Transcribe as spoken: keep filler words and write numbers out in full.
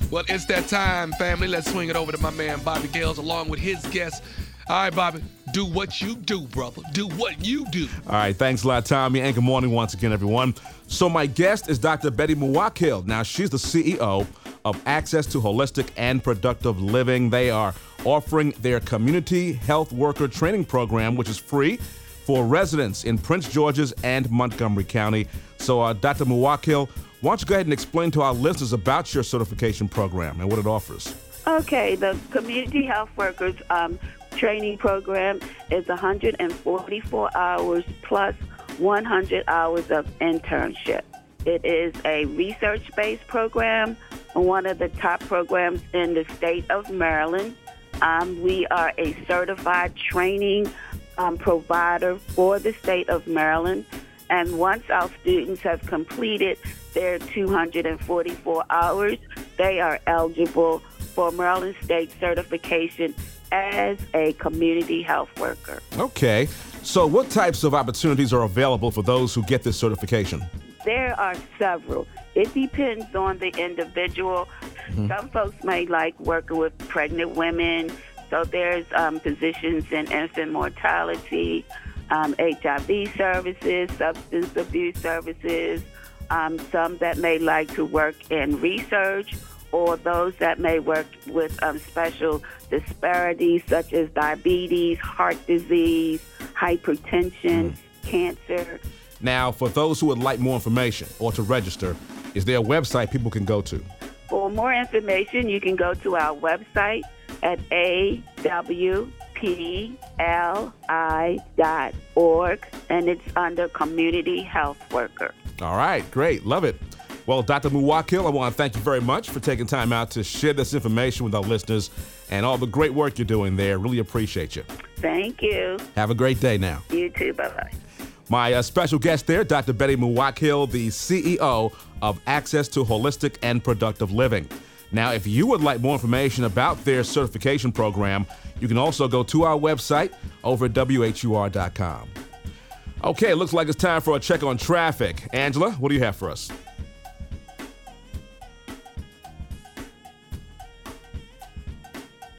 Well, it's that time, family. Let's swing it over to my man, Bobby Gales, along with his guests. All right, Bobby, do what you do, brother. Do what you do. All right, thanks a lot, Tommy, and good morning once again, everyone. So my guest is Doctor Betty Muwakil. Now, she's the C E O of Access to Holistic and Productive Living. They are offering their community health worker training program, which is free for residents in Prince George's and Montgomery County. So, uh, Doctor Muwakil, why don't you go ahead and explain to our listeners about your certification program and what it offers? Okay, the Community Health Workers um, Training Program is one hundred forty-four hours plus one hundred hours of internship. It is a research-based program, one of the top programs in the state of Maryland. Um, we are a certified training um, provider for the state of Maryland. And once our students have completed their two hundred forty-four hours, they are eligible for Maryland State certification as a community health worker. Okay. So what types of opportunities are available for those who get this certification? There are several. It depends on the individual. Mm-hmm. Some folks may like working with pregnant women. So there's um, positions in infant mortality, um, H I V services, substance abuse services, um, some that may like to work in research, or those that may work with um, special disparities such as diabetes, heart disease, hypertension, mm. cancer. Now, for those who would like more information or to register, is there a website people can go to? For more information, you can go to our website at a w p l i dot org, and it's under Community Health Worker. All right, great. Love it. Well, Doctor Muwakil, I want to thank you very much for taking time out to share this information with our listeners and all the great work you're doing there. Really appreciate you. Thank you. Have a great day now. You too. Bye-bye. My uh, special guest there, Doctor Betty Muwakil, the C E O of Access to Holistic and Productive Living. Now, if you would like more information about their certification program, you can also go to our website over at W H U R dot com. Okay, it looks like it's time for a check on traffic. Angela, what do you have for us?